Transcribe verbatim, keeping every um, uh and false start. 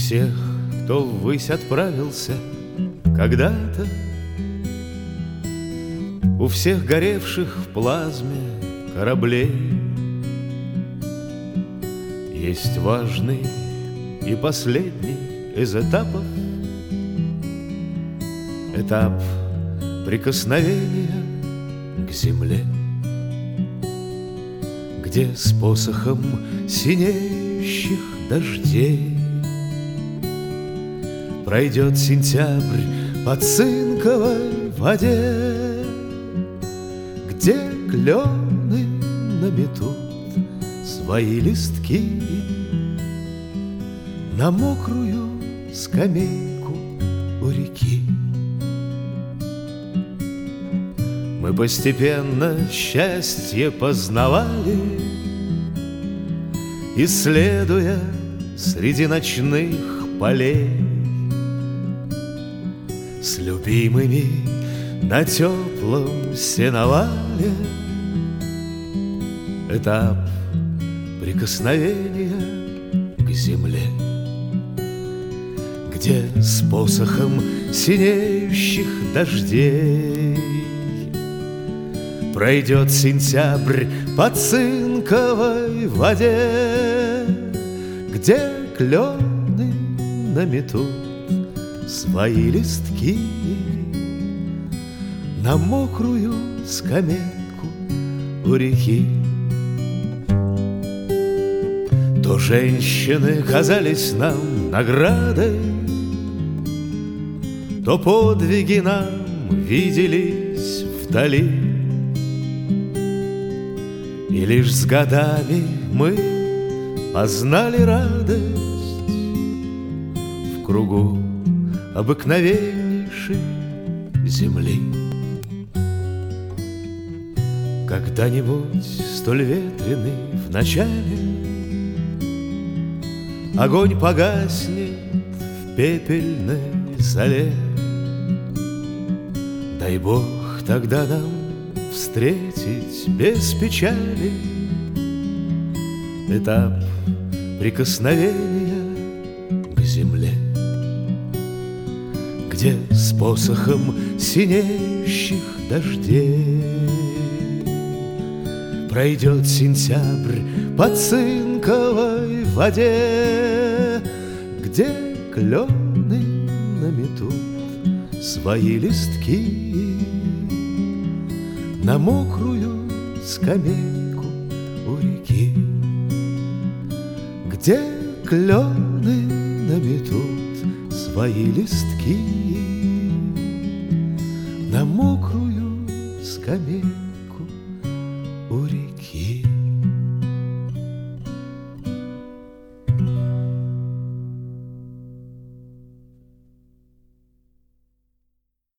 всех, кто ввысь отправился когда-то, у всех горевших в плазме кораблей есть важный и последний из этапов. Этап прикосновения к земле, где с посохом синеющих дождей пройдет сентябрь по цинковой воде, где клены наметут свои листки на мокрую скамейку у реки. Мы постепенно счастье познавали, исследуя среди ночных полей, с любимыми на теплом сеновале. Этап прикосновения к земле, где с посохом синеющих дождей пройдет сентябрь по цинковой воде, где клены наметут свои листки на мокрую скамейку у реки. То женщины казались нам наградой, то подвиги нам виделись вдали. И лишь с годами мы познали радость в кругу обыкновеннейшей земли. Когда-нибудь столь ветреный в начале огонь погаснет в пепельной зале. Дай Бог тогда нам встретить без печали этап прикосновения к земле, где с посохом синеющих дождей пройдет сентябрь по цинковой воде, где клены наметут свои листки на мокрую скамейку у реки, где клены наметут свои листки на мокрую скамейку